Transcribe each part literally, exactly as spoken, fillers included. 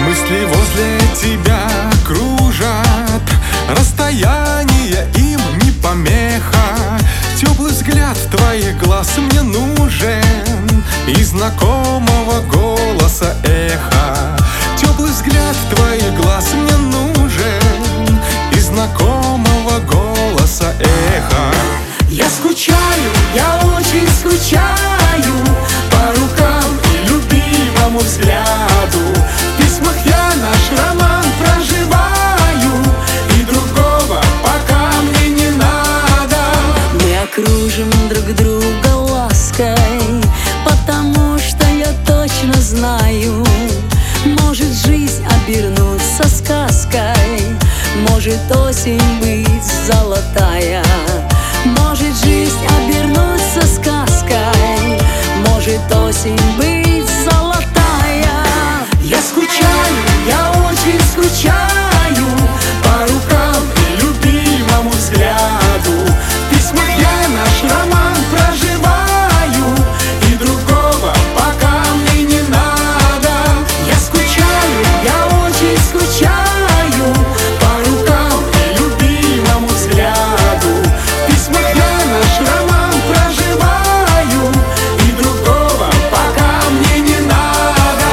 Мысли возле тебя кружат, расстояние им не помеха. Теплый взгляд твоих глаз мне нужен, и знакомого голоса эхо. Теплый взгляд твоих глаз мне нужен, и знакомого голоса эхо. Я скучаю, я очень скучаю по рукам и любимому взгляду. В письмах я наш роман проживаю, и другого пока мне не надо. Мы окружим друг друга лаской, потому что я точно знаю, может жизнь обернуться сказкой, может осень быть золотая. Может жизнь обернуться сказкой, может осень быть золотая. Я скучаю, я очень скучаю по рукам и любимому взгляду. В письмах я наш роман проживаю, и другого пока мне не надо. Я скучаю, я очень скучаю по рукам и любимому взгляду. В письмах я наш роман проживаю, и другого пока мне не надо.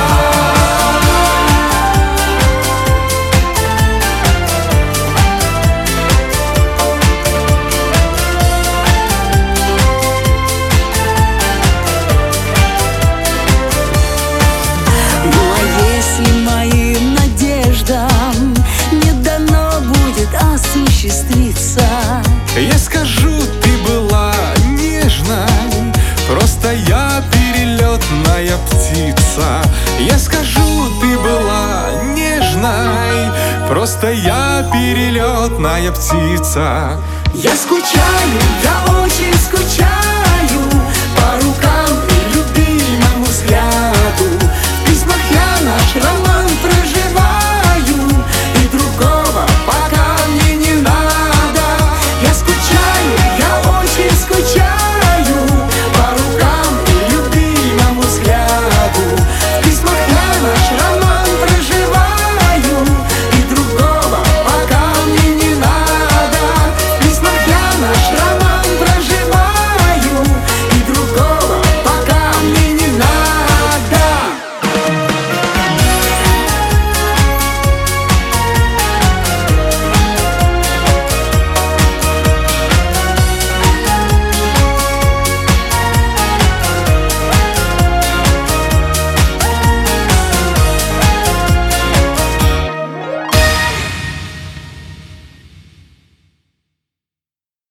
Ну а если моим надеждам не дано будет осуществиться, Я скажу, ты была нежной, просто я перелетная птица. Я скажу, ты была нежной, просто я перелетная птица. Я скучаю, я очень скучаю